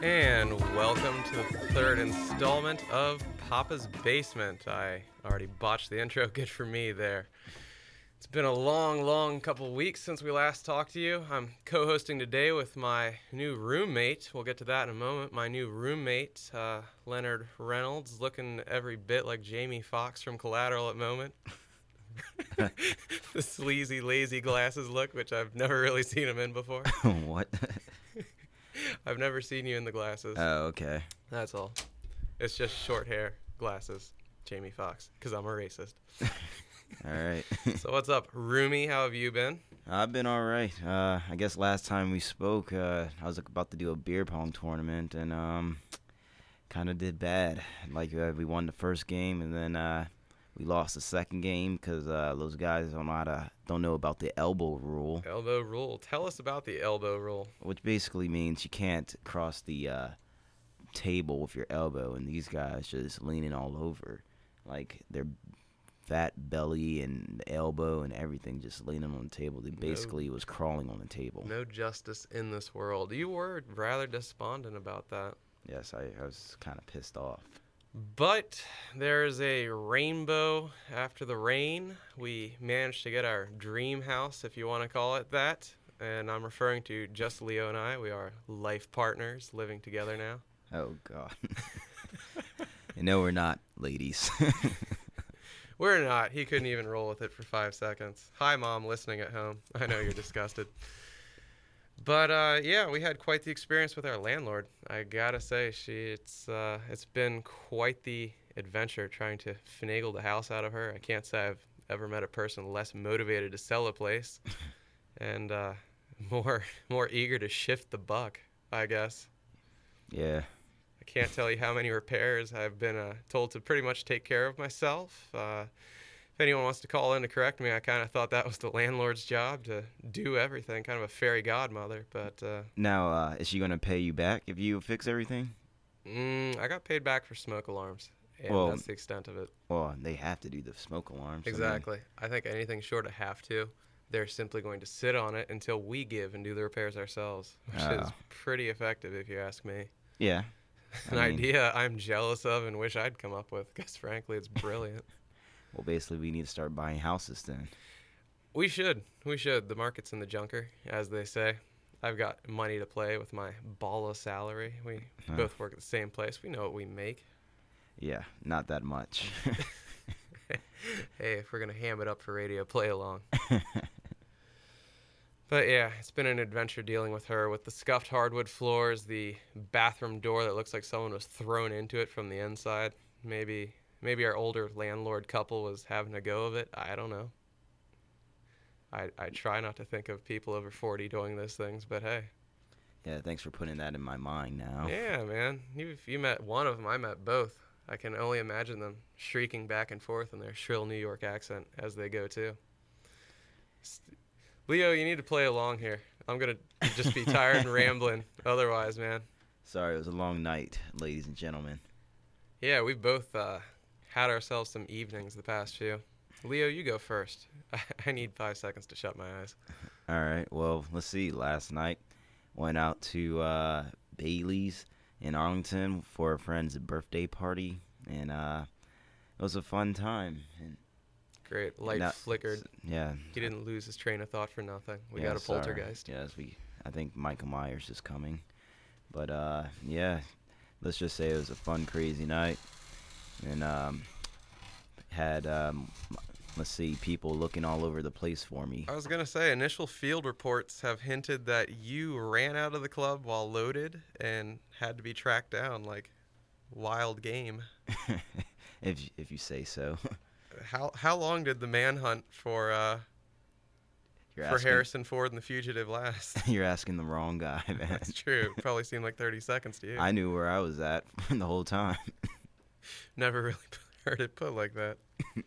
And welcome to the third installment of Papa's Basement. I already botched the intro. Good for me there. It's been a long couple weeks since we last talked to you. I'm co-hosting today with my new roommate. We'll get to that in a moment. My new roommate, Leonard Reynolds, looking every bit like Jamie Foxx from Collateral at the moment. The sleazy, lazy glasses look, which I've never really seen him in before. What? I've never seen you in the glasses. Oh, okay. That's all. It's just short hair, glasses, Jamie Foxx, because I'm a racist. All right. So what's up, roomie? How have you been? I've been all right. I guess last time we spoke, I was about to do a beer pong tournament, and kind of did bad. Like we won the first game, and then we lost the second game because those guys don't know about the elbow rule. Elbow rule. Tell us about the elbow rule. Which basically means you can't cross the table with your elbow, and these guys just leaning all over, like their fat belly and the elbow and everything just leaning on the table. They basically was crawling on the table. No justice in this world. You were rather despondent about that. Yes, I was kind of pissed off. But there's a rainbow after the rain. We managed to get our dream house, if you want to call it that. And I'm referring to just Leo and I. We are life partners living together now. Oh, God. No, we're not, ladies. We're not. He couldn't even roll with it for 5 seconds. Hi, Mom, listening at home. I know you're disgusted. But, yeah, we had quite the experience with our landlord. I gotta say, it's been quite the adventure trying to finagle the house out of her. I can't say I've ever met a person less motivated to sell a place and more eager to shift the buck, I guess. Yeah. I can't tell you how many repairs I've been told to pretty much take care of myself. If anyone wants to call in to correct me, I kind of thought that was the landlord's job to do everything, kind of a fairy godmother. But Now, is she going to pay you back if you fix everything? I got paid back for smoke alarms, and Well, that's the extent of it. Well, they have to do the smoke alarms. Exactly. I think anything short of have to, they're simply going to sit on it until we give and do the repairs ourselves, which is pretty effective if you ask me. Yeah. An idea I'm jealous of and wish I'd come up with, because frankly, it's brilliant. Well, basically, we need to start buying houses then. We should. The market's in the junker, as they say. I've got money to play with my balla salary. We both work at the same place. We know what we make. Yeah, not that much. Hey, if we're going to ham it up for radio, play along. But yeah, it's been an adventure dealing with her, with the scuffed hardwood floors, the bathroom door that looks like someone was thrown into it from the inside. Maybe our older landlord couple was having a go of it. I don't know. I try not to think of people over 40 doing those things, but hey. Yeah, thanks for putting that in my mind now. Yeah, man. If you met one of them, I met both. I can only imagine them shrieking back and forth in their shrill New York accent as they go, too. Leo, you need to play along here. I'm going to just be tired and rambling otherwise, man. Sorry, it was a long night, ladies and gentlemen. Yeah, we've both had ourselves some evenings the past few. Leo, you go first. I need 5 seconds to shut my eyes. All right, well, let's see. Last night, went out to Bailey's in Arlington for a friend's birthday party, and it was a fun time. And great. Light flickered. Yeah. He didn't lose his train of thought for nothing. We got a poltergeist. Yes, I think Michael Myers is coming. But, yeah, let's just say it was a fun, crazy night. And had, let's see, people looking all over the place for me. I was going to say, initial field reports have hinted that you ran out of the club while loaded and had to be tracked down like wild game. if you say so. How long did the manhunt for Harrison Ford and the Fugitive last? You're asking the wrong guy, man. That's true. It probably seemed like 30 seconds to you. I knew where I was at the whole time. Never really heard it put like that.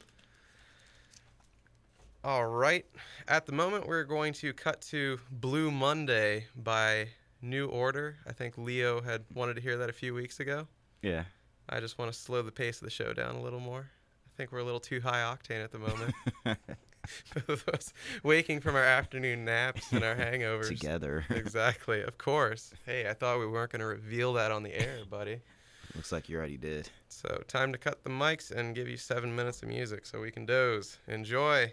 All right. At the moment, we're going to cut to Blue Monday by New Order. I think Leo had wanted to hear that a few weeks ago. Yeah. I just want to slow the pace of the show down a little more. I think we're a little too high octane at the moment. Both of us waking from our afternoon naps and our hangovers. Together. Exactly, of course. Hey, I thought we weren't going to reveal that on the air, buddy. Looks like you already did. So, time to cut the mics and give you 7 minutes of music so we can doze. Enjoy.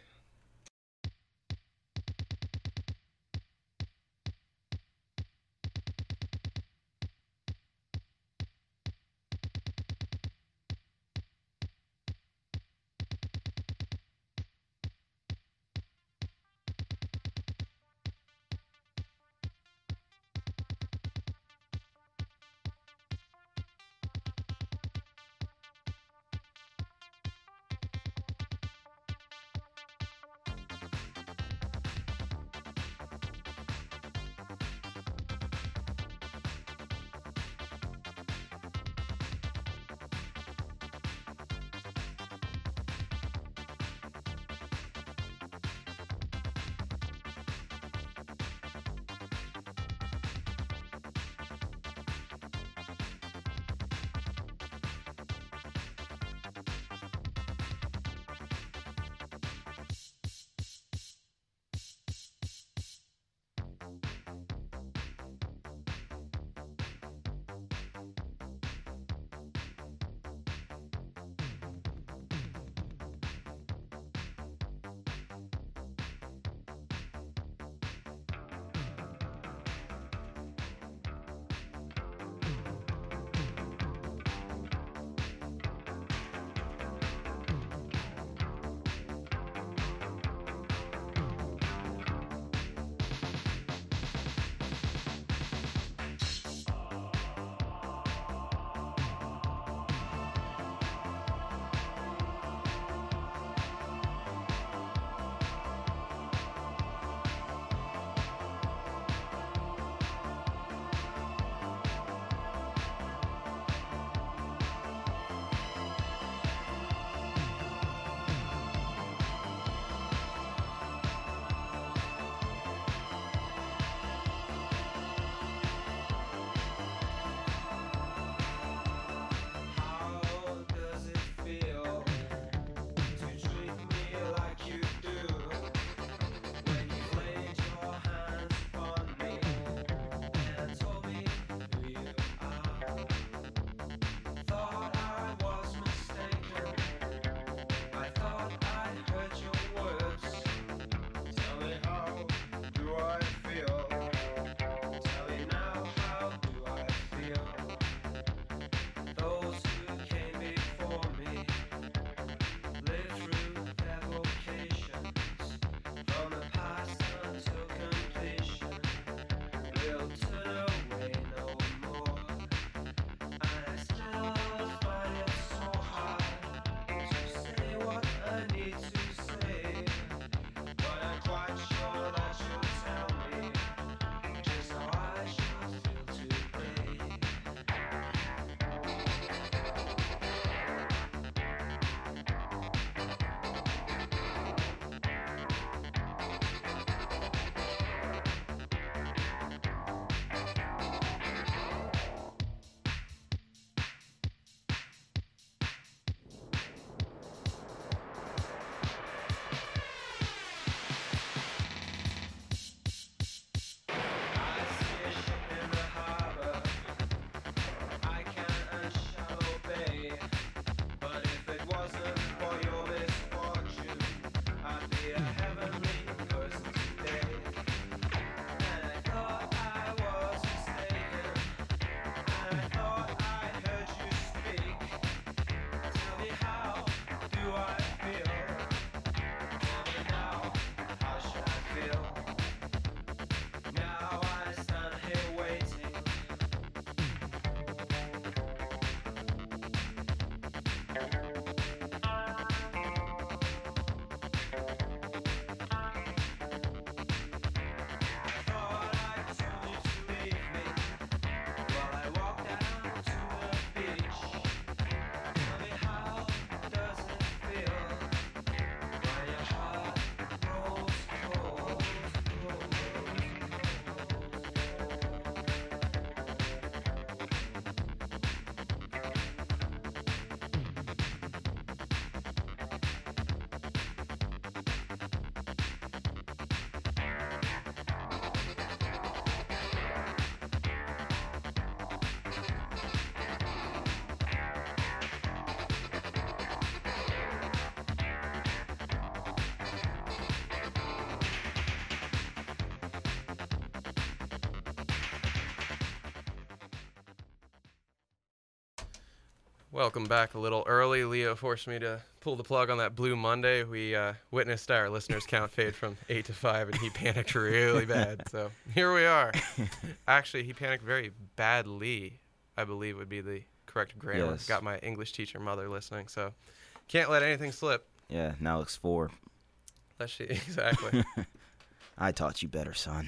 Welcome back a little early. Leo forced me to pull the plug on that Blue Monday. We witnessed our listeners count fade from 8 to 5, and he panicked really bad. So here we are. Actually, he panicked very badly, I believe would be the correct grammar. Yes. Got my English teacher mother listening, so can't let anything slip. Yeah, now it's 4. Exactly. I taught you better, son.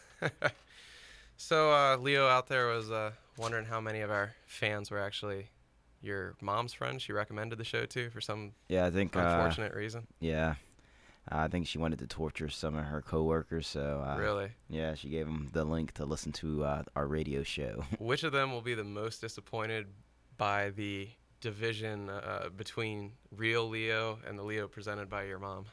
So Leo out there was wondering how many of our fans were actually your mom's friend. She recommended the show to for some Yeah, I think. unfortunate reason. Yeah, I think she wanted to torture some of her coworkers. So. Really? Yeah, she gave them the link to listen to our radio show. Which of them will be the most disappointed by the division between real Leo and the Leo presented by your mom?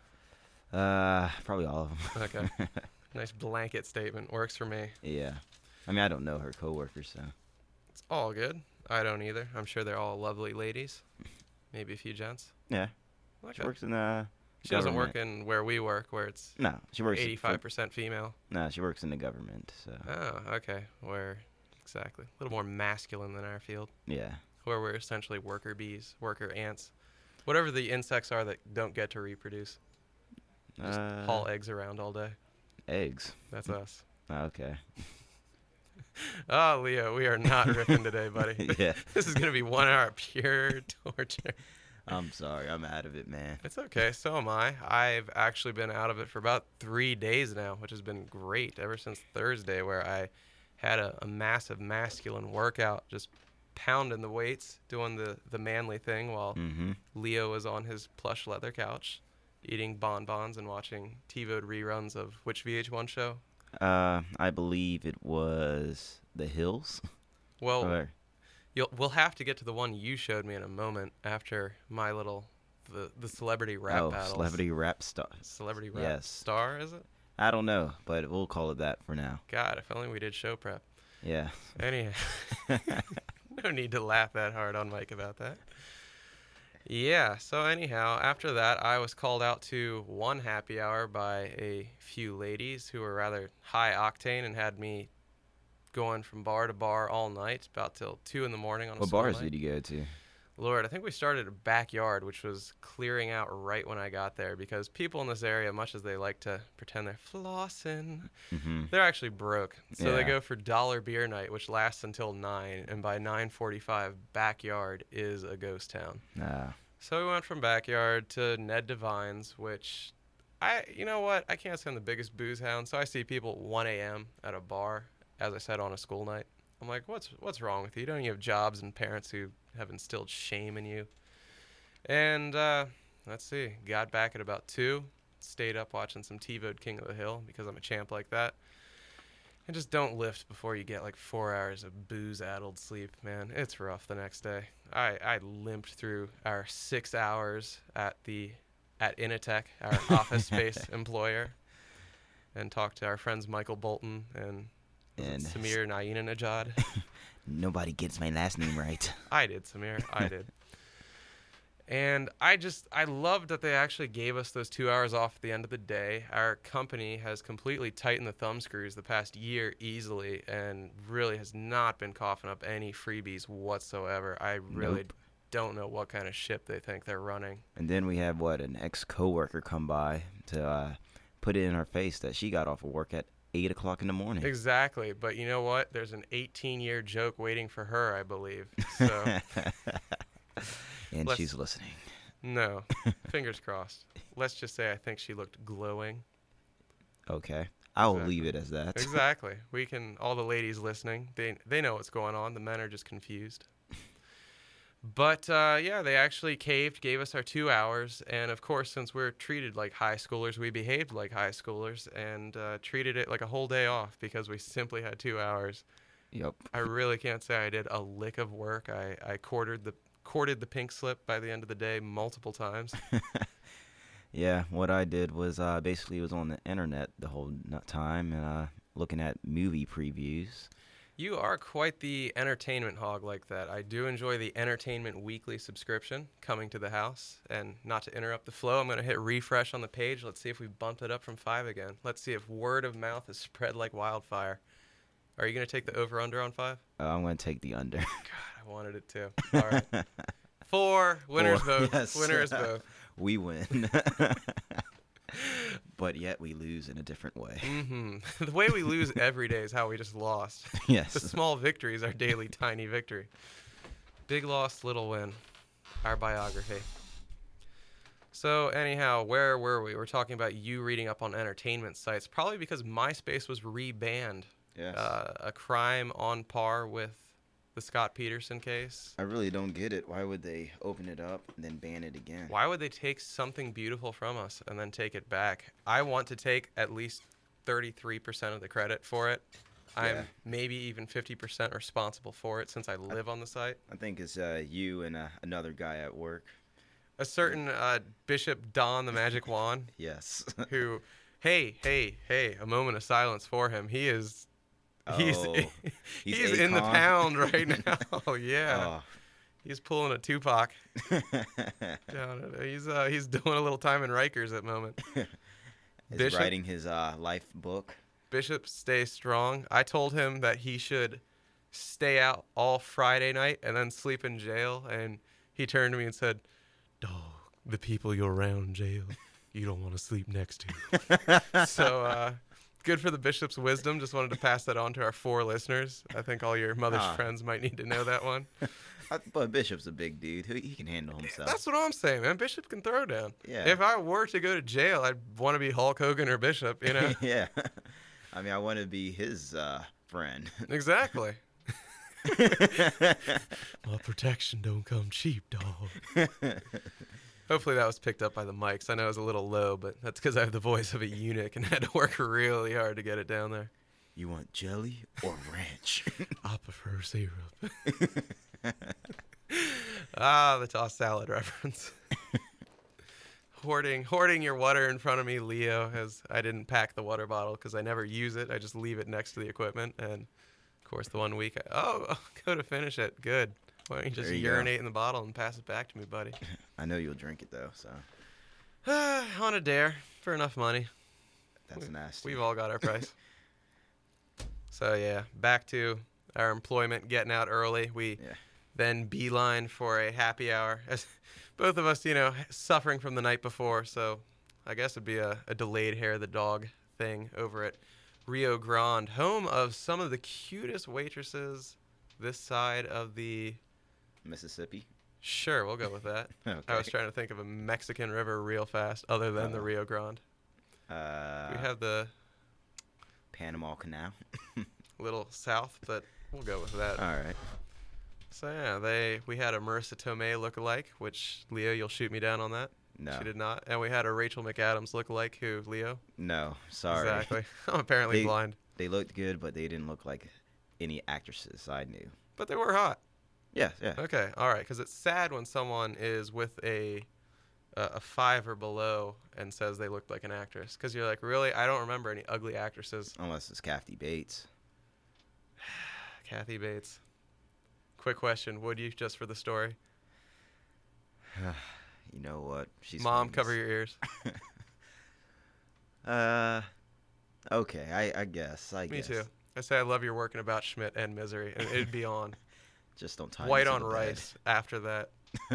Probably all of them. Okay. Nice blanket statement. Works for me. Yeah. I mean, I don't know her coworkers, so. It's all good. I don't either. I'm sure they're all lovely ladies. Maybe a few gents. Yeah. Okay. She works in She doesn't government. work in where we work, where it's No, she works. 85% female. No, she works in the government. So. Oh, okay. Where exactly? A little more masculine than our field, Yeah. where we're essentially worker bees, worker ants, whatever the insects are that don't get to reproduce. Just haul eggs around all day. Eggs. That's us. Okay. Oh, Leo, we are not ripping today, buddy. Yeah. This is going to be 1 hour of pure torture. I'm sorry. I'm out of it, man. It's okay. So am I. I've actually been out of it for about 3 days now, which has been great ever since Thursday, where I had a massive masculine workout, just pounding the weights, doing the manly thing while Mm-hmm. Leo was on his plush leather couch, eating bonbons and watching TiVoed reruns of which VH1 show? I believe it was The Hills. Well, Or- we'll have to get to the one you showed me in a moment after my little the celebrity rap battles. Celebrity Rap Star. Celebrity rap Yes. star, is it? I don't know, but we'll call it that for now. God, if only we did show prep. Yeah. Anyhow, no need to laugh that hard on Mike about that. Yeah, so anyhow, after that, I was called out to one happy hour by a few ladies who were rather high octane and had me going from bar to bar all night, about till 2 in the morning on a What school bars night. did you go to? Lord, I think we started at a backyard, which was clearing out right when I got there because people in this area, much as they like to pretend they're flossing, Mm-hmm. they're actually broke. So they Yeah. go for dollar beer night, which lasts until 9, and by 9:45, backyard is a ghost town. So we went from backyard to Ned Devine's, which you know what? I can't say I'm the biggest booze hound, so I see people at 1 a.m. at a bar, as I said, on a school night. I'm like, what's wrong with you? Don't you have jobs and parents who have instilled shame in you? And let's see, got back at about 2, stayed up watching some TiVoed King of the Hill because I'm a champ like that. And just don't lift before you get like 4 hours of booze-addled sleep, man. It's rough the next day. I limped through our 6 hours at Initech, our office space employer, and talked to our friends Michael Bolton and Samir Naina Najad. Nobody gets my last name right. I did, Samir. I did. And I loved that they actually gave us those 2 hours off at the end of the day. Our company has completely tightened the thumb screws the past year easily and really has not been coughing up any freebies whatsoever. I really Nope. don't know what kind of ship they think they're running. And then we have, an ex-coworker come by to put it in her face that she got off of work at 8 o'clock in the morning. Exactly. But you know what? There's an 18-year joke waiting for her, I believe. So, And Let's- she's listening. no. Fingers crossed. Let's just say I think she looked glowing. Okay. I'll Exactly. leave it as that. Exactly. We can, all the ladies listening, they know what's going on. The men are just confused. But, yeah, they actually caved, gave us our 2 hours. And, of course, since we're treated like high schoolers, we behaved like high schoolers and treated it like a whole day off because we simply had 2 hours. Yep. I really can't say I did a lick of work. I courted the pink slip by the end of the day multiple times. Yeah, what I did was basically was on the internet the whole time and looking at movie previews. You are quite the entertainment hog like that. I do enjoy the Entertainment Weekly subscription coming to the house. And not to interrupt the flow, I'm going to hit refresh on the page. Let's see if we bumped it up from 5 again. Let's see if word of mouth is spread like wildfire. Are you going to take the over-under on 5? I'm going to take the under. God, I wanted it too. All right. 4. Winners 4, both. yes. Winners both. We win. But yet we lose in a different way. The way we lose every day is how we just lost. Yes. The small victories are daily tiny victory. Big loss, little win. Our biography. So anyhow, where were we? We're talking about you reading up on entertainment sites, probably because MySpace was rebanned. Yes. A crime on par with the Scott Peterson case. I really don't get it. Why would they open it up and then ban it again? Why would they take something beautiful from us and then take it back? I want to take at least 33% of the credit for it. I'm Yeah. maybe even 50% responsible for it since I live on the site. I think it's you and another guy at work. A certain Bishop Don the Magic Wand, Yes. who, hey, a moment of silence for him. He's He's in the Akon. pound right now. Oh yeah, Oh. he's pulling a Tupac down. He's doing a little time in Rikers at the moment. He's Bishop? writing his life book. Bishop, stay strong. I told him that he should stay out all Friday night and then sleep in jail. And he turned to me and said, "Dog, the people you're around in jail, you don't want to sleep next to." So good for the Bishop's wisdom. Just wanted to pass that on to our 4 listeners. I think all your mother's friends might need to know that one. But Bishop's a big dude. He can handle himself. That's what I'm saying, man. Bishop can throw down. Yeah. If I were to go to jail, I'd want to be Hulk Hogan or Bishop, you know? Yeah. I mean, I want to be his friend. Exactly. My protection don't come cheap, dog. Hopefully that was picked up by the mics. I know it was a little low, but that's because I have the voice of a eunuch and had to work really hard to get it down there. You want jelly or ranch? I prefer syrup. The tossed salad reference. Hoarding your water in front of me, Leo, as I didn't pack the water bottle because I never use it. I just leave it next to the equipment. And, of course, the one week, go to finish it. Good. Why don't you just There you urinate in the bottle and pass it back to me, buddy? I know you'll drink it, though, so On a dare for enough money. that's nasty. We've all got our price. So, yeah, back to our employment, getting out early. We then beeline for a happy hour. As both of us, suffering from the night before. So I guess it'd be a delayed hair of the dog thing over at Rio Grande, home of some of the cutest waitresses this side of the... Mississippi? Sure, we'll go with that. Okay. I was trying to think of a Mexican river real fast other than the Rio Grande. We have the Panama Canal. little south, but we'll go with that. All right. So yeah, we had a Marissa Tomei lookalike, which Leo, you'll shoot me down on that. No. She did not. And we had a Rachel McAdams lookalike, who Leo. No, sorry. Exactly. I'm apparently blind. They looked good, but they didn't look like any actresses I knew. But they were hot. Yeah. Okay, all right. Because it's sad when someone is with a 5 or below and says they looked like an actress. Because you're like, really? I don't remember any ugly actresses. Unless it's Kathy Bates. Kathy Bates. Quick question: would you, just for the story? You know what? She's Mom, famous. cover your ears. Okay, I guess. I Me guess. too. I say I love your work in About Schmidt and Misery, and it'd be on. Just don't tie White me to on the bed. rice after that.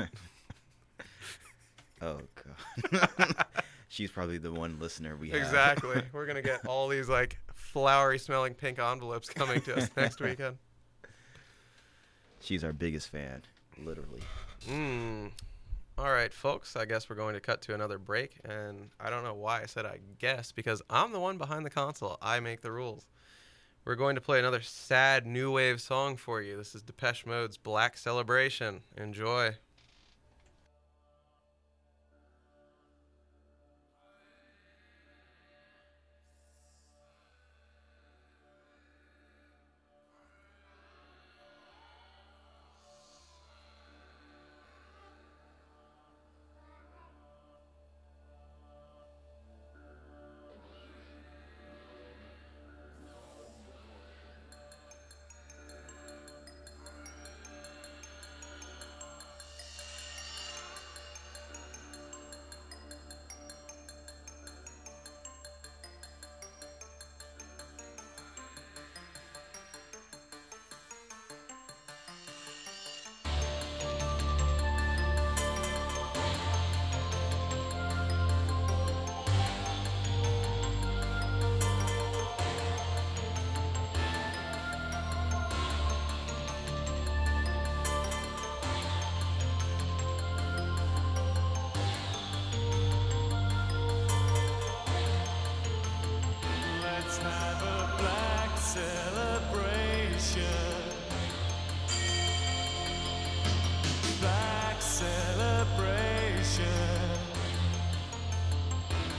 Oh god. She's probably the one listener we have. Exactly. We're gonna get all these like flowery smelling pink envelopes coming to us next weekend. She's our biggest fan, literally. All right, folks. I guess we're going to cut to another break, and I don't know why I said I guess, because I'm the one behind the console. I make the rules. We're going to play another sad new wave song for you. This is Depeche Mode's Black Celebration. Enjoy.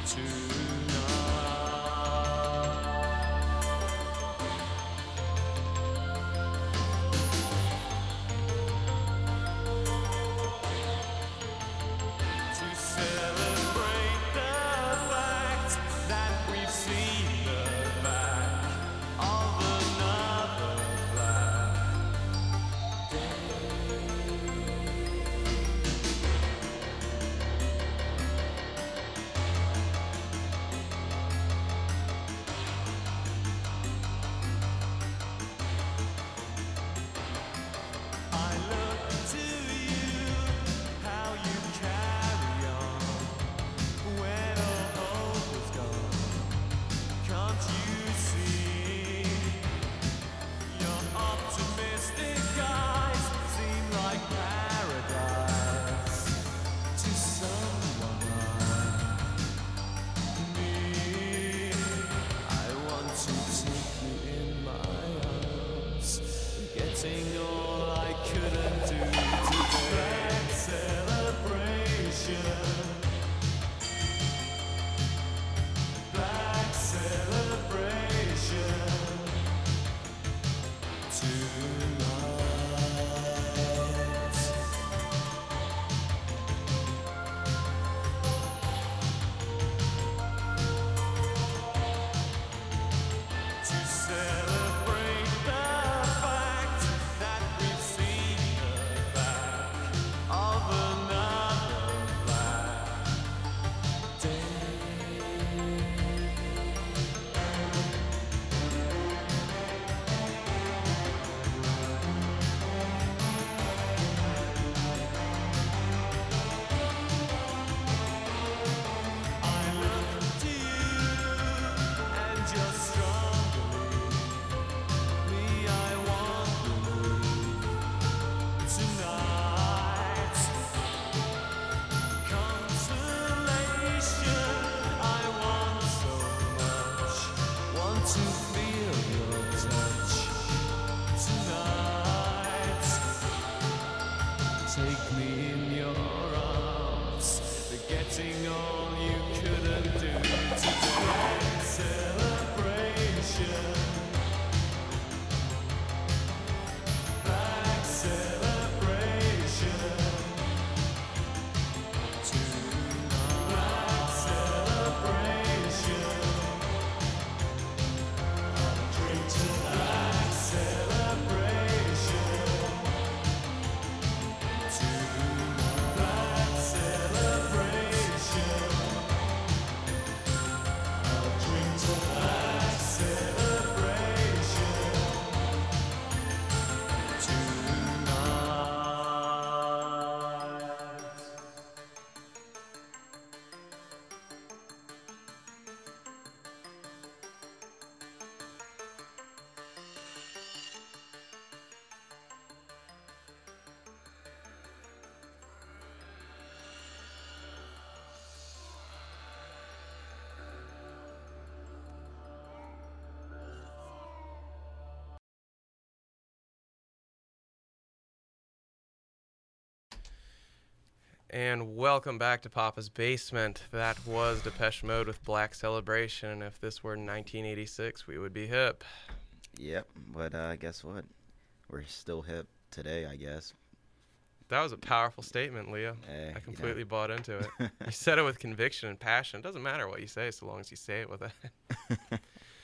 And welcome back to Papa's Basement. That was Depeche Mode with Black Celebration. If this were 1986, we would be hip. Yep, but guess what? We're still hip today, I guess. That was a powerful statement, Leo. I completely bought into it. You said it with conviction and passion. It doesn't matter what you say so long as you say it with it.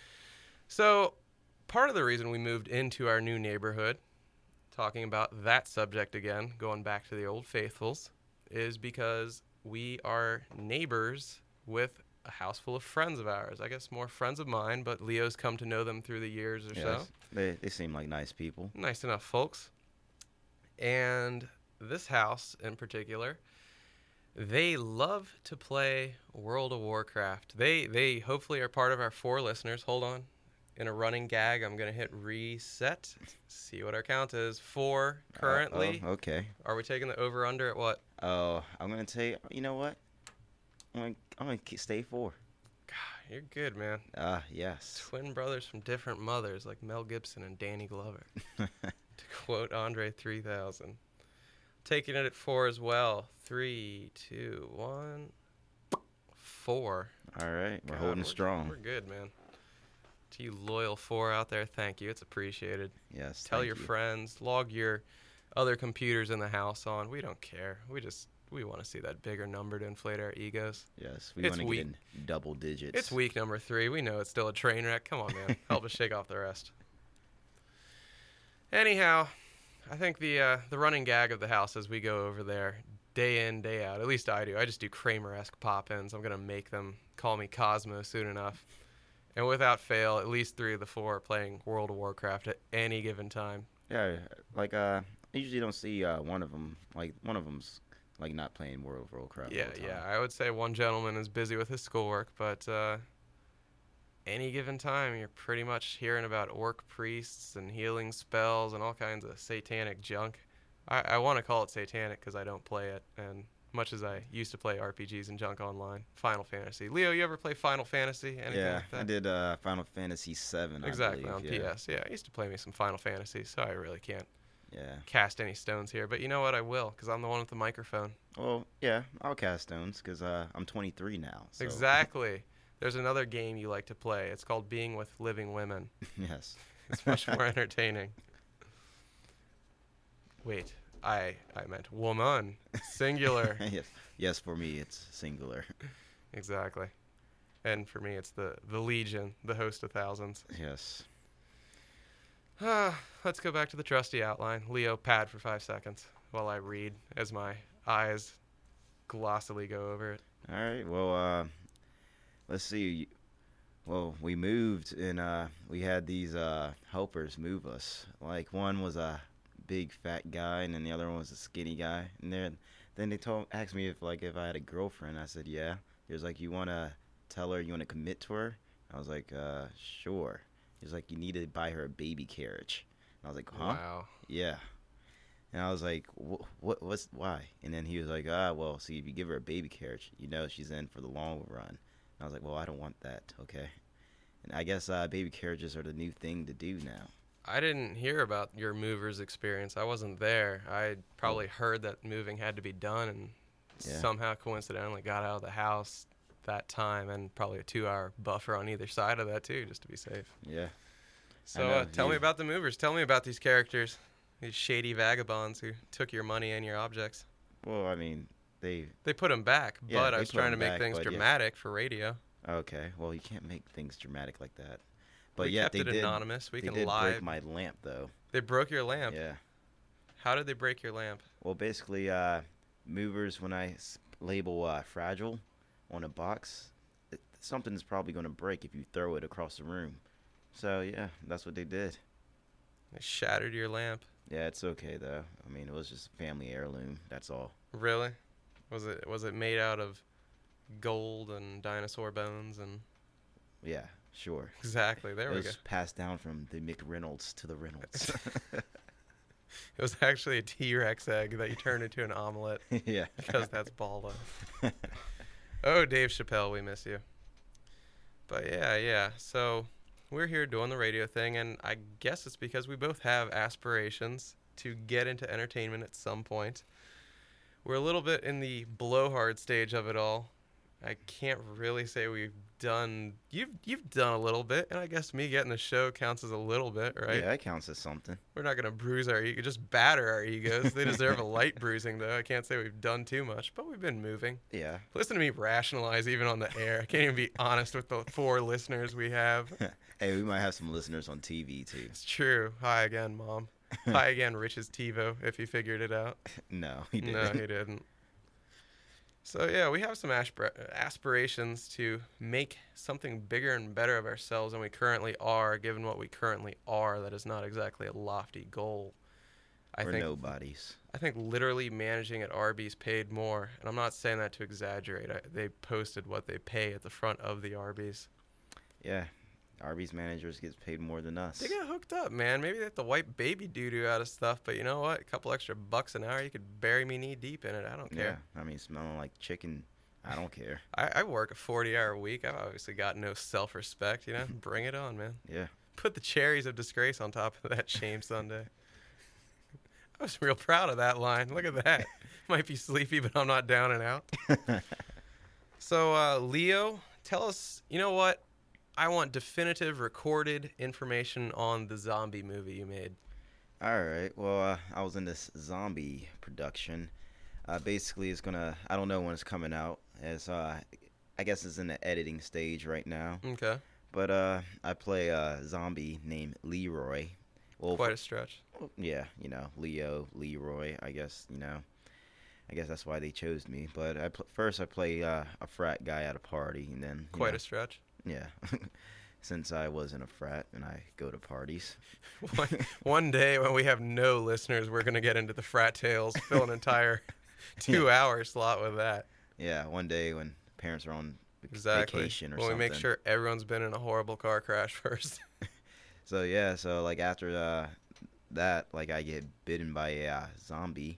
So, part of the reason we moved into our new neighborhood, talking about that subject again, going back to the old faithfuls, is because we are neighbors with a house full of friends of ours. I guess more friends of mine, but Leo's come to know them through the years or so. They seem like nice people. Nice enough folks. And this house in particular, they love to play World of Warcraft. They hopefully are part of our 4 listeners. Hold on. In a running gag, I'm going to hit reset. See what our count is. 4 currently. Okay. Are we taking the over-under at what? Oh, I'm going to tell you, you know what? I'm going to stay 4. God, you're good, man. Yes. Twin brothers from different mothers, like Mel Gibson and Danny Glover. To quote Andre 3000. Taking it at 4 as well. 3, 2, 1. 4. All right, we're God, holding strong. We're good, man. To you loyal 4 out there, thank you. It's appreciated. Yes. Tell thank your you. friends. Log your other computers in the house on. We don't care. We want to see that bigger number to inflate our egos. Yes, we It's want to weak. get in double digits. It's week number 3. We know it's still a train wreck. Come on, man. Help us shake off the rest. Anyhow, I think the running gag of the house as we go over there, day in, day out, at least I do. I just do Kramer-esque pop-ins. I'm going to make them call me Cosmo soon enough. And without fail, at least 3 of the 4 are playing World of Warcraft at any given time. Yeah, like I usually don't see one of them. Like one of them's like not playing World of Warcraft. all Yeah, the time. yeah. I would say one gentleman is busy with his schoolwork, but any given time, you're pretty much hearing about orc priests and healing spells and all kinds of satanic junk. I want to call it satanic because I don't play it, and much as I used to play RPGs and junk online. Final Fantasy. Leo, you ever play Final Fantasy? Anything Yeah, like that? I did Final Fantasy VII. Exactly, I on believe. PS. Yeah, I used to play me some Final Fantasy, so I really can't Yeah. cast any stones here. But you know what? I will, because I'm the one with the microphone. Well, yeah, I'll cast stones because I'm 23 now. So. Exactly. There's another game you like to play. It's called Being with Living Women. Yes. It's much more entertaining. Wait, I meant woman, singular. yes. Yes, for me it's singular. Exactly. And for me, it's the Legion, the host of thousands. Yes. Let's go back to the trusty outline. Leo, pad for 5 seconds while I read as my eyes glossily go over it. All right. Well, let's see. Well, we moved and we had these helpers move us. Like one was a big fat guy and then the other one was a skinny guy. And then they asked me if I had a girlfriend. I said yeah. He was like, you want to tell her you want to commit to her? I was like, sure. He was like, you need to buy her a baby carriage. And I was like, huh? Wow. Yeah. And I was like, why? And then he was like, well, see, if you give her a baby carriage, you know she's in for the long run. And I was like, well, I don't want that, okay? And I guess baby carriages are the new thing to do now. I didn't hear about your mover's experience. I wasn't there. I probably heard that moving had to be done and Yeah. somehow coincidentally got out of the house that time, and probably a 2-hour buffer on either side of that too, just to be safe. Yeah. So know, tell me you- about the movers. Tell me about these characters, these shady vagabonds who took your money and your objects. Well, I mean, They put them back, Yeah, but I they was put trying to 'em make back, things but yeah. dramatic for radio. okay. Well, you can't make things dramatic like that. But We yeah, kept they it did. anonymous. We They can did lie. break my lamp, though. They broke your lamp. Yeah. How did they break your lamp? Well, basically, movers, when I label fragile on a box, something's probably going to break if you throw it across the room. So, yeah, that's what they did. They shattered your lamp. Yeah, it's okay, though. I mean, it was just a family heirloom. That's all. Really? Was it made out of gold and dinosaur bones and Yeah, sure. exactly. There It we was go. passed down from the McReynolds to the Reynolds. It was actually a T-Rex egg that you turned into an omelet yeah. because that's Baldo. Oh, Dave Chappelle, we miss you. But yeah. So we're here doing the radio thing, and I guess it's because we both have aspirations to get into entertainment at some point. We're a little bit in the blowhard stage of it all. I can't really say we've done. You've done a little bit, and I guess me getting the show counts as a little bit, right? Yeah, that counts as something. We're not gonna bruise our ego, just batter our egos. They deserve a light bruising, though. I can't say we've done too much, but we've been moving. Yeah. Listen to me rationalize even on the air. I can't even be honest with the 4 listeners we have. Hey, we might have some listeners on TV, too. It's true. Hi again, Mom. Hi again, Rich's TiVo, if he figured it out. No, he didn't. No, he didn't. So yeah, we have some aspirations to make something bigger and better of ourselves than we currently are, given what we currently are. That is not exactly a lofty goal. We're nobodies. I think literally managing at Arby's paid more, and I'm not saying that to exaggerate. They posted what they pay at the front of the Arby's. Yeah. Arby's managers gets paid more than us. They get hooked up, man. Maybe they have to wipe baby doo-doo out of stuff, but you know what? A couple extra bucks an hour, you could bury me knee deep in it. I don't care. Yeah. I mean, smelling like chicken, I don't care. I work a 40-hour week. I've obviously got no self-respect, you know? Bring it on, man. Yeah. Put the cherries of disgrace on top of that shame Sunday. I was real proud of that line. Look at that. Might be sleepy, but I'm not down and out. So, Leo, tell us, you know what? I want definitive recorded information on the zombie movie you made. All right. Well, I was in this zombie production. Basically, it's gonna. I don't know when it's coming out. As I guess it's in the editing stage right now. Okay. But I play a zombie named Leroy. Well, Quite a stretch. yeah, Leo, Leroy. I guess I guess that's why they chose me. But first I play a frat guy at a party, and then Quite a stretch. yeah. Since I was in a frat and I go to parties. One day when we have no listeners, we're gonna get into the frat tales, fill an entire 2-hour slot with that. Yeah, one day when parents are on Exactly. vacation or Well, something. we make sure everyone's been in a horrible car crash first. So yeah, so like after that, like I get bitten by a zombie,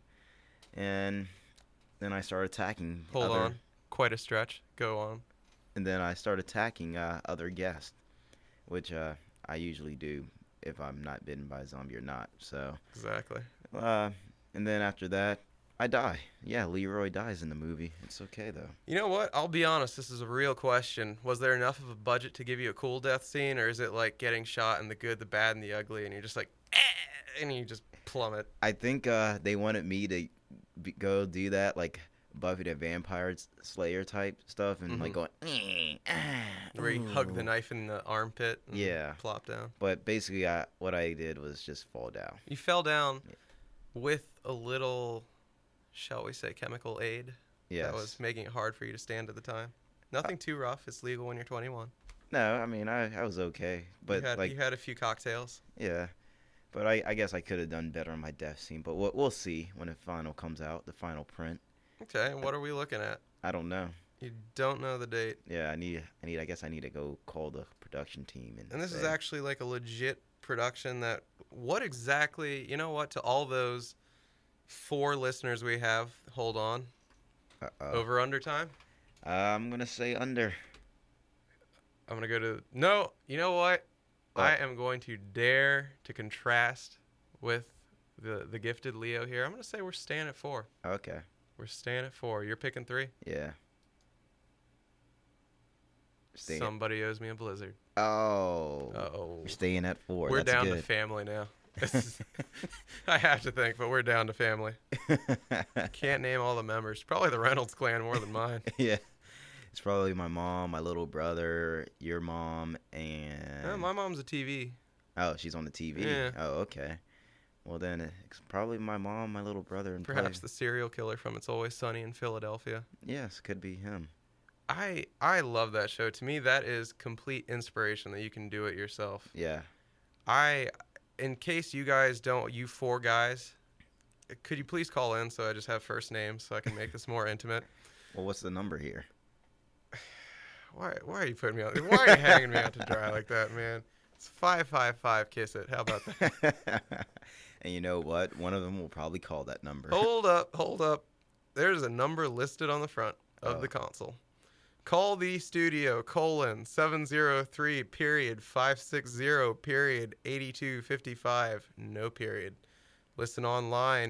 and then I start attacking. Hold on. Quite a stretch. Go on. And then I start attacking other guests, which I usually do if I'm not bitten by a zombie or not. So Exactly. and then after that, I die. Yeah, Leroy dies in the movie. It's okay though. You know what? I'll be honest. This is a real question. Was there enough of a budget to give you a cool death scene, or is it like getting shot in the good, the bad, and the ugly, and you're just like, and you just plummet? I think they wanted me to go do that, like Buffy the Vampire Slayer type stuff, and like going, Where you hug the knife in the armpit and Yeah. plop down. But basically, what I did was just fall down. You fell down with a little, shall we say, chemical aid Yes. that was making it hard for you to stand at the time. Nothing too rough. It's legal when you're 21. No, I mean I was okay, but You had a few cocktails. yeah. But I guess I could have done better on my death scene. But we'll see when the final comes out, the final print. Okay, and what are we looking at? I don't know. You don't know the date. Yeah, I guess I need to go call the production team And this is say, actually like a legit production that, what exactly, you know what, to all those 4 listeners we have, hold on, over under time? I'm gonna say under. I'm going to go to, no, you know what? Oh. I am going to dare to contrast with the gifted Leo here. I'm going to say we're staying at 4. Okay. We're staying at 4. You're picking 3? Yeah. Somebody owes me a blizzard. Oh. Uh-oh. You're staying at 4. We're That's down good. to family now. I have to think, but we're down to family. Can't name all the members. Probably the Reynolds clan more than mine. Yeah. It's probably my mom, my little brother, your mom, and... My mom's a TV. Oh, she's on the TV? Yeah. Oh, okay. Well, then it's probably my mom, my little brother, and Perhaps the serial killer from It's Always Sunny in Philadelphia. Yes, could be him. I love that show. To me, that is complete inspiration that you can do it yourself. Yeah. In case you guys don't, you 4 guys, could you please call in so I just have first names so I can make this more intimate? Well, what's the number here? Why are you putting me on? Why are you hanging me out to dry like that, man? It's 555 kiss it. How about that? And you know what? One of them will probably call that number. Hold up. There's a number listed on the front of the console. Call the studio, :703, period, 560, period, 8255, no period. Listen online,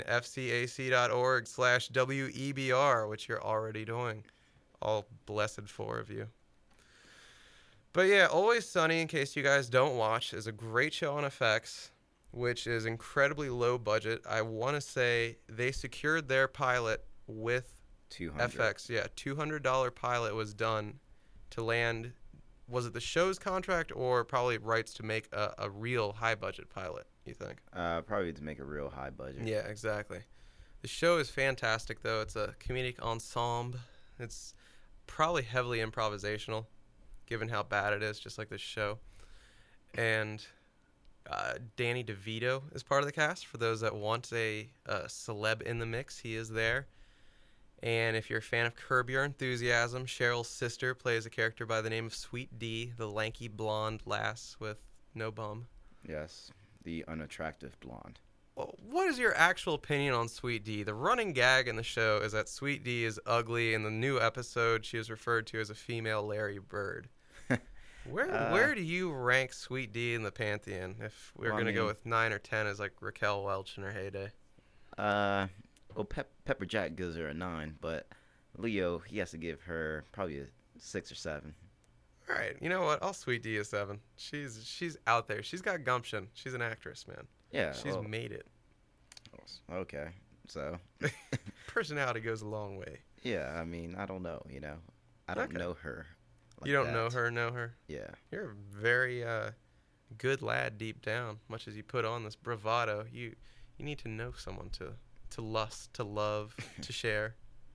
fcac.org/WEBR, which you're already doing. All blessed 4 of you. But yeah, Always Sunny, in case you guys don't watch, is a great show on FX, which is incredibly low budget. I want to say they secured their pilot with 200. FX. Yeah, $200 pilot was done to land. Was it the show's contract or probably rights to make a real high budget pilot, you think? Probably to make a real high budget. Yeah, exactly. The show is fantastic, though. It's a comedic ensemble. It's probably heavily improvisational, given how bad it is, just like this show. And Danny DeVito is part of the cast. For those that want a celeb in the mix, he is there. And if you're a fan of Curb Your Enthusiasm, Cheryl's sister plays a character by the name of Sweet D, the lanky blonde lass with no bum. Yes, the unattractive blonde. Well, what is your actual opinion on Sweet D? The running gag in the show is that Sweet D is ugly. In the new episode, she is referred to as a female Larry Bird. Where do you rank Sweet D in the pantheon? If we're going to go with 9 or 10 as like Raquel Welch in her heyday. Well, Pepper Jack gives her a 9, but Leo, he has to give her probably a 6 or 7. All right, you know what? I'll sweet D a 7. She's out there. She's got gumption. She's an actress, man. Yeah. She's made it. Okay. So. Personality goes a long way. Yeah, I mean, I don't know, I don't know her. Like you don't that. know her? Yeah. You're a very good lad deep down. Much as you put on this bravado, you need to know someone to lust, to love, to share.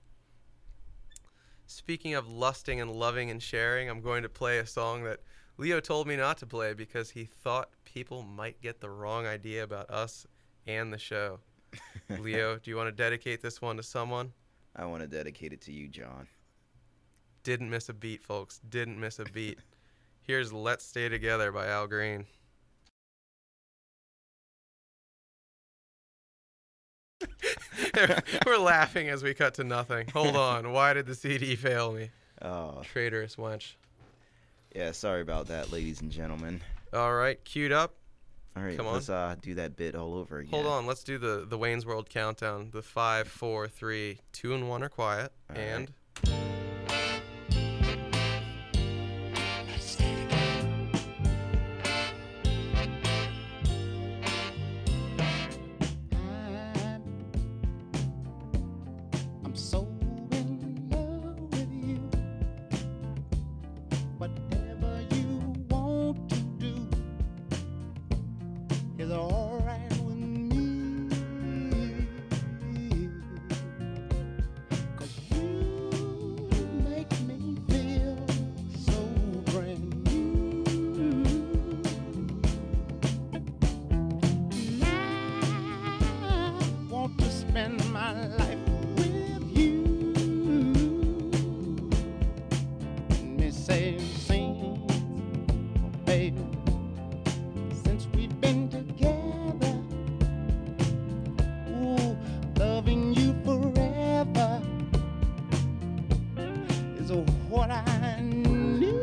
Speaking of lusting and loving and sharing, I'm going to play a song that Leo told me not to play because he thought people might get the wrong idea about us and the show. Leo, do you want to dedicate this one to someone? I want to dedicate it to you, John. Didn't miss a beat, folks. Didn't miss a beat. Here's Let's Stay Together by Al Green. We're laughing as we cut to nothing. Hold on. Why did the CD fail me? Oh. Traitorous wench. Yeah, sorry about that, ladies and gentlemen. All right, queued up. All right, Come on. let's do that bit all over again. Hold on. Let's do the Wayne's World countdown. The 5, 4, 3, 2, and 1 are quiet. All and... right. I'm so in love with you. Whatever you want to do is all right with me. 'Cause you make me feel so brand new. And I want to spend my life with you. Me say, sing, baby, since we've been together. Ooh, loving you forever is what I need.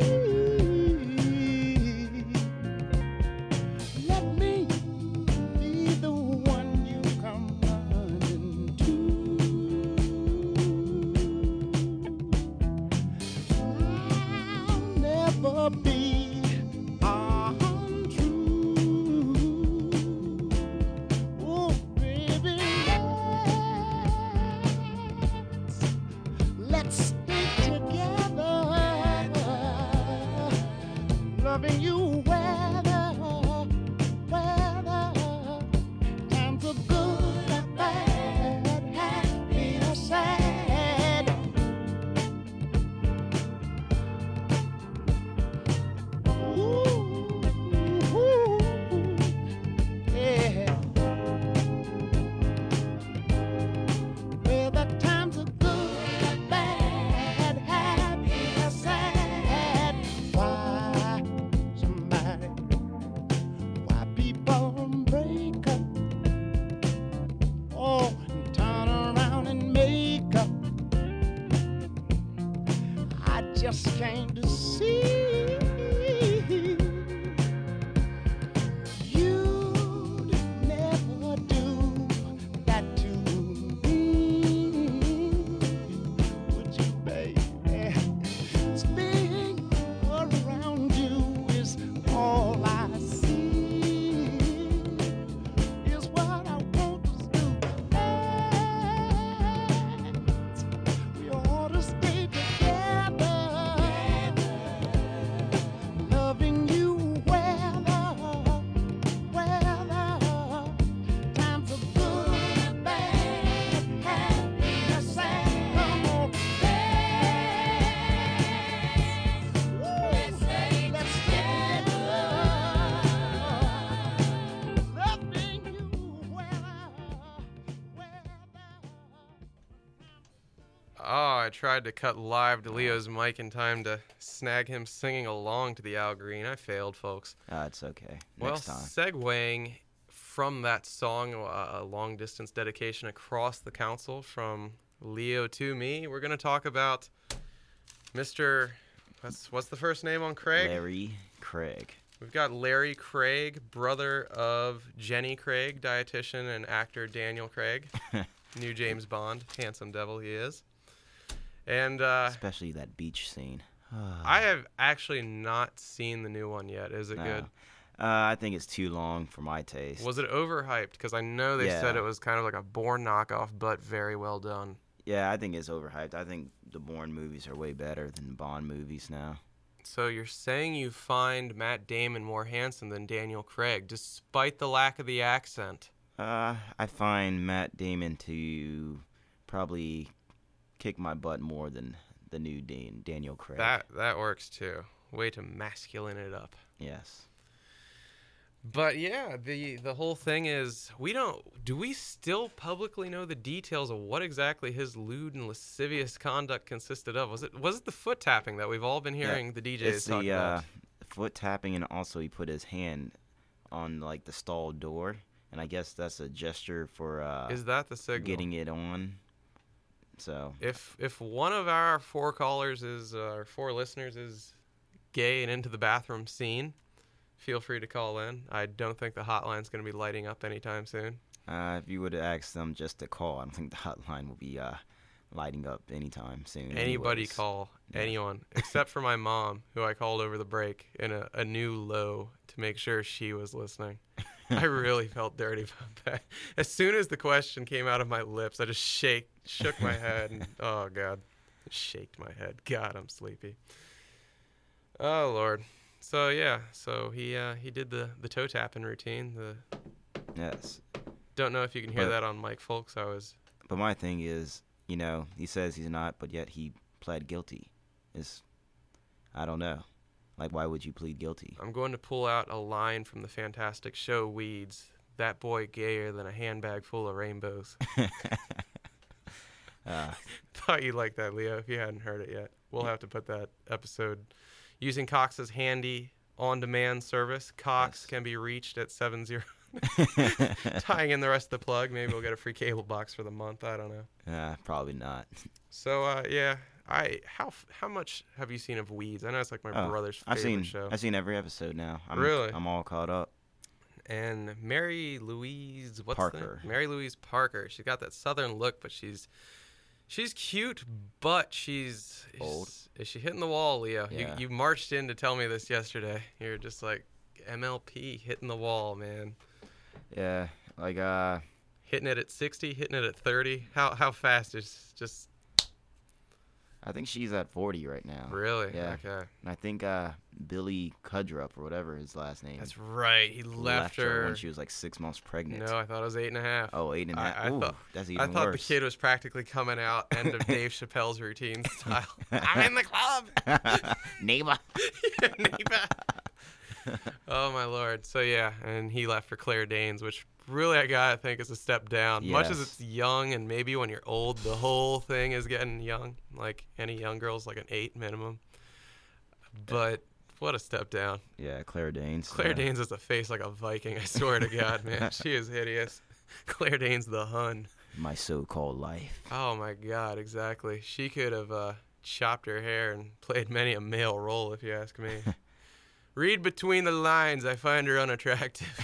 Let me be the one you come running to. I'll never be untrue. Oh, baby, let's stay together. Loving you weather times are good and bad, happy or sad. Ooh, yeah. Whether times are good or bad, happy or sad. Why people break up? Oh, and turn around and make up. I just came to see you'd never do that to me, would you, baby? Being around you is all I see, is what I want to do. We ought to stay together, loving you weather times are good and bad, happy or sad. Come on, let's stay together, loving you weather. Oh, I tried to cut live to Leo's mic in time to snag him singing along to the Al Green. I failed, folks. It's okay. Well, Next time. segueing from that song, a long distance dedication across the council from Leo to me, we're going to talk about Mr. What's the first name on Craig? Larry Craig. We've got Larry Craig, brother of Jenny Craig, dietitian and actor Daniel Craig. New James Bond, handsome devil he is. And Especially that beach scene. I have actually not seen the new one yet. Is it No. good? I think it's too long for my taste. Was it overhyped? Because I know they said Yeah. it was kind of like a Bourne knockoff, but very well done. Yeah, I think it's overhyped. I think the Bourne movies are way better than the Bond movies now. So you're saying you find Matt Damon more handsome than Daniel Craig, despite the lack of the accent. I find Matt Damon to probably kick my butt more than the new Daniel Craig. That works too. Way to masculine it up. Yes. But yeah, the whole thing is do we still publicly know the details of what exactly his lewd and lascivious conduct consisted of? Was it the foot tapping that we've all been hearing the DJs It's talk about? the foot tapping, and also he put his hand on like the stall door, and I guess that's a gesture for Is that the signal? getting it on. So If one of our four callers or four listeners is gay and into the bathroom scene, feel free to call in. I don't think the hotline's going to be lighting up anytime soon. if you would have asked them just to call, I don't think the hotline will be lighting up anytime soon. Anybody anyways. call, Yeah. anyone, except for my mom, who I called over the break in a new low to make sure she was listening. I really felt dirty about that. As soon as the question came out of my lips, I just shook my head, and oh God, shaked my head. God, I'm sleepy. Oh Lord. So yeah, he did the toe tapping routine. Yes. Don't know if you can hear But- that on Mike Folks. But my thing is, he says he's not, but yet he pled guilty. I don't know. Like, why would you plead guilty? I'm going to pull out a line from the fantastic show Weeds. That boy gayer than a handbag full of rainbows. Thought you'd like that, Leo, if you hadn't heard it yet. We'll have to put that episode using Cox's handy on-demand service. Cox Yes. can be reached at 70. Tying in the rest of the plug. Maybe we'll get a free cable box for the month. I don't know. Probably not. So yeah, how much have you seen of Weeds? I know it's like my brother's favorite show. I've seen every episode now. Really? I'm all caught up. And Mary Louise Parker. Mary Louise Parker. She's got that southern look, but she's cute, but she's Old. Is she hitting the wall, Leo? Yeah. You marched in to tell me this yesterday. You're just like MLP hitting the wall, man. Yeah, like Hitting it at 60, hitting it at 30. How fast is just I think she's at 40 right now. really? Yeah. Okay. And I think Billy Cudrup or whatever his last name. That's right. He left her when she was like 6 months pregnant. No, I thought it was 8.5. Oh, 8.5. I Ooh, thought- that's even I thought worse. the kid was practically coming out end of Dave Chappelle's routine style. I'm in the club. Neighbor. Oh my lord. So yeah, and he left for Claire Danes, which really I gotta think is a step down. Much as Yes. it's young, and maybe when you're old, the whole thing is getting young. Like any young girl's like an 8 minimum. But what a step down. Yeah, Claire Danes. Claire Danes has a face like a Viking. I swear to God, man, she is hideous. Claire Danes, the Hun. My so-called life. Oh my God, exactly. She could have chopped her hair and played many a male role, if you ask me. Read between the lines. I find her unattractive.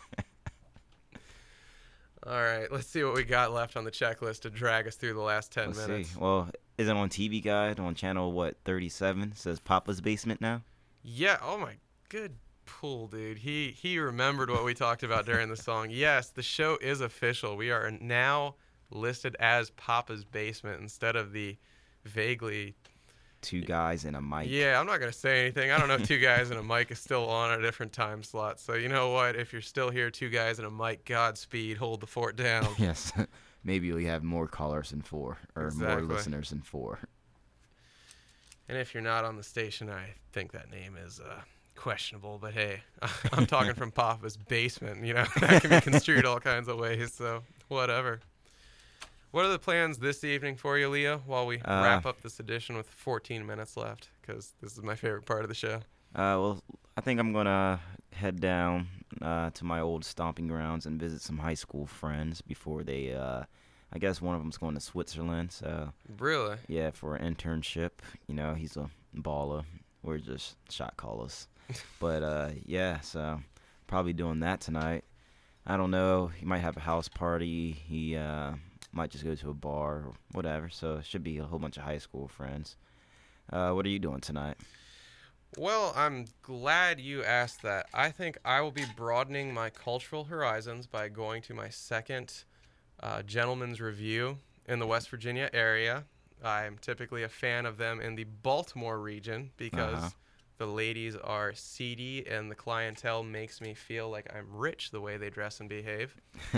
All right, let's see what we got left on the checklist to drag us through the last 10 Let's minutes. see. Well, is it on TV Guide on channel 37? It says Papa's Basement now. Yeah. Oh my good pull, dude. He remembered what we talked about during the song. Yes, the show is official. We are now listed as Papa's Basement instead of the vaguely. Two guys and a mic. Yeah, I'm not gonna say anything. I don't know if two guys and a mic is still on at a different time slot. So you know what? If you're still here, two guys and a mic, Godspeed. Hold the fort down. Yes. Maybe we have more callers than 4, or more Exactly. listeners than 4. And if you're not on the station, I think that name is questionable. But hey, I'm talking from Papa's Basement. You know, that can be construed all kinds of ways. So whatever. What are the plans this evening for you, Leo, while we wrap up this edition with 14 minutes left? Because this is my favorite part of the show. Well, I think I'm going to head down to my old stomping grounds and visit some high school friends before they, I guess one of them's going to Switzerland. So, Really? yeah, for an internship. He's a baller. We're just shot callers. But, yeah, so probably doing that tonight. I don't know. He might have a house party. He might just go to a bar or whatever. So it should be a whole bunch of high school friends. What are you doing tonight? Well, I'm glad you asked that. I think I will be broadening my cultural horizons by going to my second Gentleman's Review in the West Virginia area. I'm typically a fan of them in the Baltimore region because the ladies are seedy and the clientele makes me feel like I'm rich the way they dress and behave.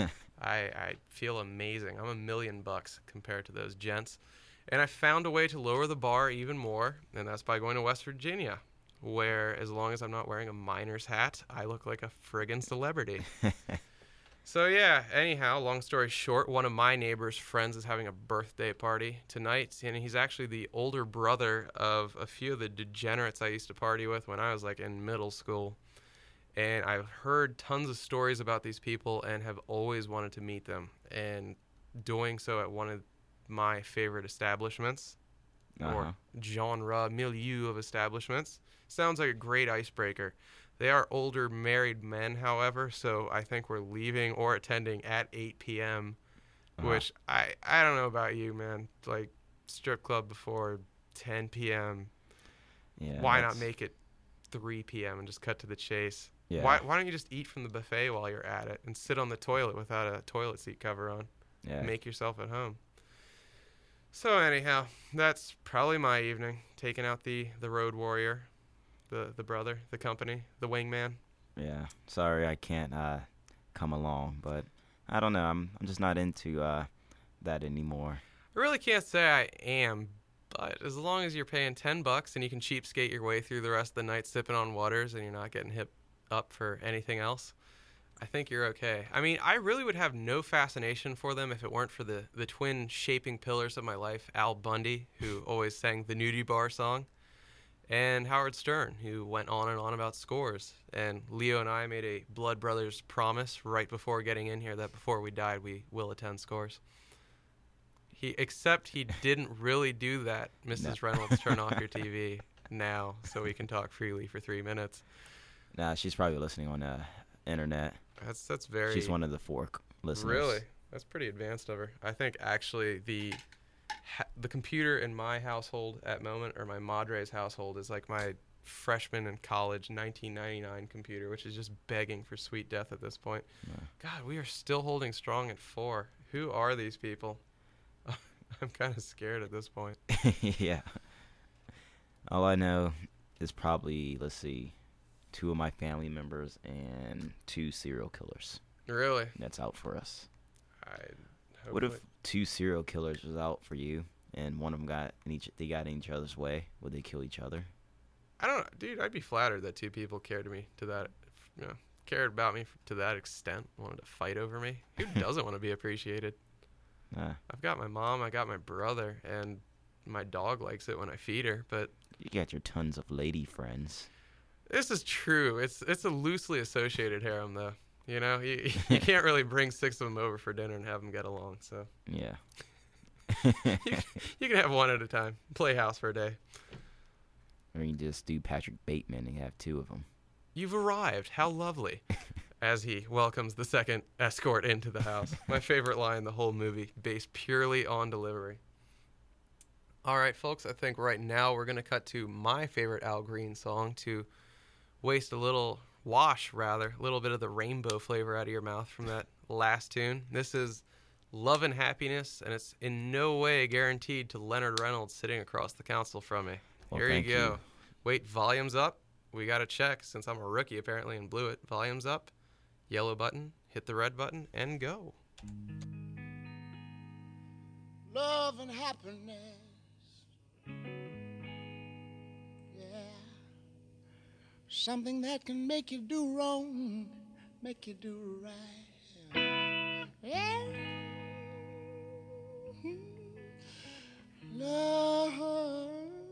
I feel amazing. I'm $1,000,000 compared to those gents. And I found a way to lower the bar even more, and that's by going to West Virginia, where as long as I'm not wearing a miner's hat, I look like a friggin' celebrity. So yeah, anyhow, long story short, one of my neighbor's friends is having a birthday party tonight, and he's actually the older brother of a few of the degenerates I used to party with when I was like in middle school. And I've heard tons of stories about these people and have always wanted to meet them. And doing so at one of my favorite establishments, or genre milieu of establishments, sounds like a great icebreaker. They are older married men, however, so I think we're leaving or attending at 8 p.m., which I don't know about you, man. Like, strip club before 10 p.m. Yeah. Why not make it 3 p.m. and just cut to the chase? Yeah. Why don't you just eat from the buffet while you're at it and sit on the toilet without a toilet seat cover on? Yeah. Make yourself at home. So anyhow, that's probably my evening. Taking out the road warrior, the brother, the company, the wingman. Yeah. Sorry I can't come along, but I don't know. I'm just not into that anymore. I really can't say I am, but as long as you're paying $10 and you can cheapskate your way through the rest of the night sipping on waters and you're not getting hit up for anything else, I think you're okay. I mean, I really would have no fascination for them if it weren't for the twin shaping pillars of my life, Al Bundy, who always sang the Nudie Bar song, and Howard Stern, who went on and on about scores. And Leo and I made a Blood Brothers promise right before getting in here that before we died, we will attend scores. Except he didn't really do that. Mrs. Reynolds, turn off your TV now so we can talk freely for 3 minutes. Nah, she's probably listening on internet. That's very... She's one of the 4 listeners. Really? That's pretty advanced of her. I think actually the computer in my household at moment, or my madre's household, is like my freshman in college 1999 computer, which is just begging for sweet death at this point. Yeah. God, we are still holding strong at 4. Who are these people? I'm kind of scared at this point. Yeah. All I know is probably, let's see, 2 of my family members and 2 serial killers. Really? That's out for us. What What if 2 serial killers was out for you and one of them got in each other's way? Would they kill each other? I don't know, dude. I'd be flattered that 2 people cared about me to that extent. Wanted to fight over me. Who doesn't want to be appreciated? I've got my mom, I got my brother, and my dog likes it when I feed her. But You got your tons of lady friends. this is true. It's a loosely associated harem, though. You know, you can't really bring 6 of them over for dinner and have them get along. So Yeah. you can have one at a time. Play house for a day. Or you can just do Patrick Bateman and have 2 of them. You've arrived. How lovely. As he welcomes the second escort into the house. My favorite line in the whole movie, based purely on delivery. All right, folks, I think right now we're going to cut to my favorite Al Green song to waste a little bit of the rainbow flavor out of your mouth from that last tune. This is Love and Happiness, and it's in no way guaranteed to Leonard Reynolds sitting across the console from me. Well, Here you thank go. you. Wait, volume's up. We got to check since I'm a rookie apparently and blew it. Volume's up. Yellow button, hit the red button, and go. Love and happiness. Yeah. Something that can make you do wrong, make you do right. Yeah. Love.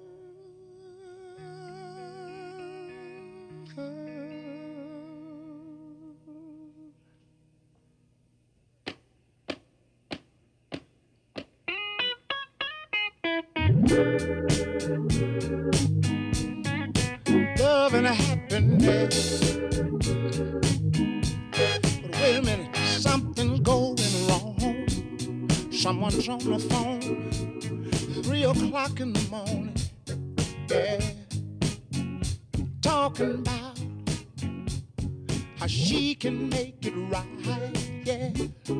Love and happiness. But wait a minute, something's going wrong. Someone's on the phone, 3 o'clock in the morning. talking about how she can make it right, yeah.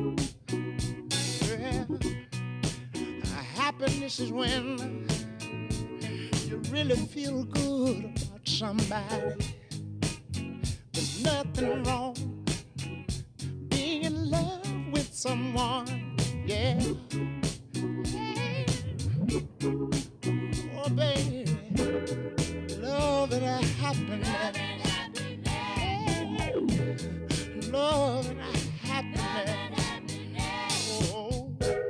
Yeah. Happiness is when you really feel good about somebody. There's nothing wrong being in love with someone, yeah. Oh, baby, love and happiness. Love and happiness. Oh.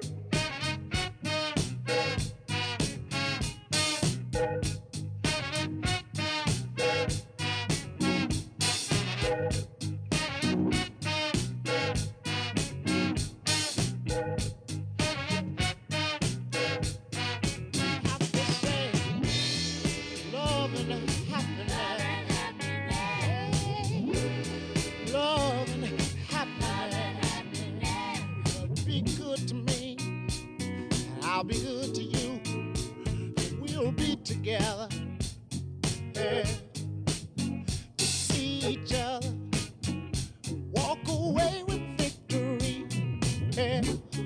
I'll be good to you. We'll be together, yeah. To see each other, walk away with victory, yeah.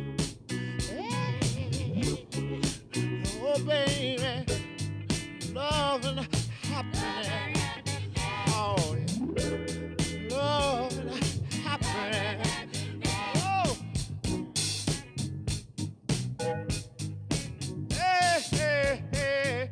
Oh, baby, love and happiness. Oh, yeah. Love and happiness. Oh. Hey, hey.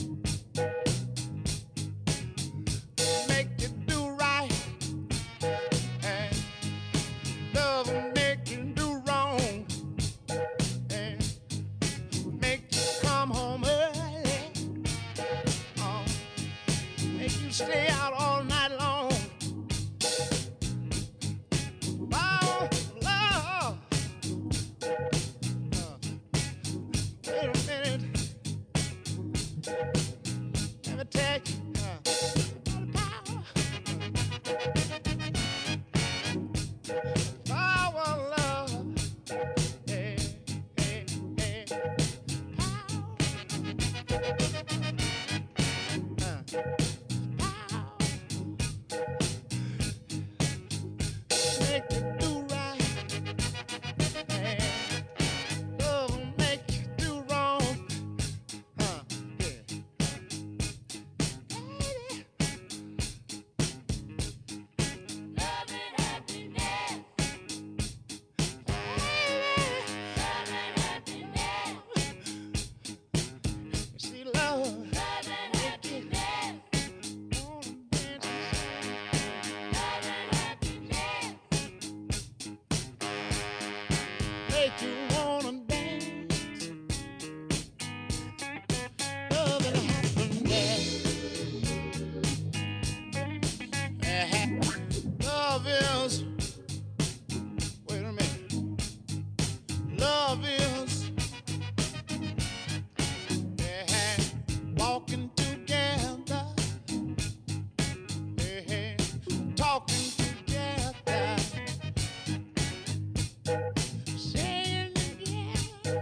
Make you do right, and love will make you do wrong, and make you come home early, make you stay out all night long. Oh, love. Wait a minute. Let me take power, love. Hey, hey, hey. Make you do right, and love will make you do wrong. Yeah. You see, love make you wanna dance. Make you wanna dance. Love and happiness. Love is. Wait a minute. Love is. Walking together. Talking together. Saying together.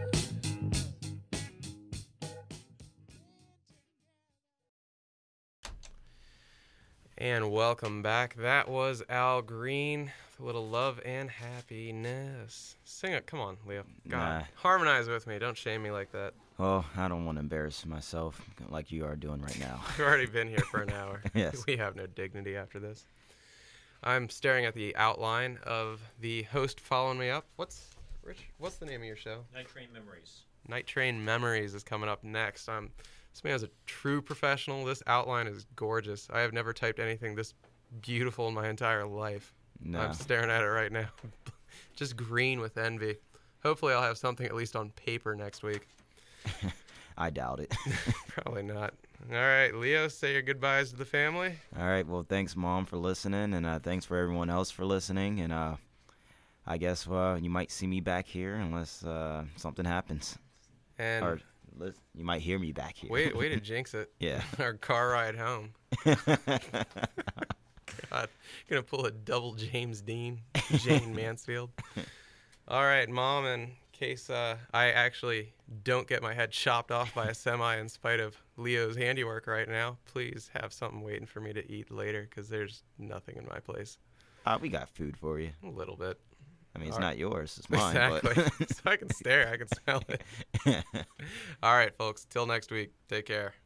And welcome back. That was Al Green with a little love and happiness. Sing it. Come on, Leo. God. Nah. Harmonize with me. Don't shame me like that. Well, I don't want to embarrass myself like you are doing right now. We've already been here for an hour. Yes. We have no dignity after this. I'm staring at the outline of the host following me up. What's the name of your show? Night Train Memories. Night Train Memories is coming up next. This man's a true professional. This outline is gorgeous. I have never typed anything this beautiful in my entire life. No. I'm staring at it right now. Just green with envy. Hopefully I'll have something at least on paper next week. I doubt it. Probably not. All right, Leo, say your goodbyes to the family. All right. Well, thanks, Mom, for listening, and thanks for everyone else for listening. And I guess you might see me back here unless something happens. And Or you might hear me back here. way to jinx it. Yeah. Our car ride home. God, gonna pull a double James Dean, Jane Mansfield. All right, Mom, in case I actually don't get my head chopped off by a semi in spite of Leo's handiwork right now. Please have something waiting for me to eat later because there's nothing in my place. We got food for you. A little bit. I mean, it's All not yours. It's mine. Exactly. But So I can stare. I can smell it. All right, folks. Till next week. Take care.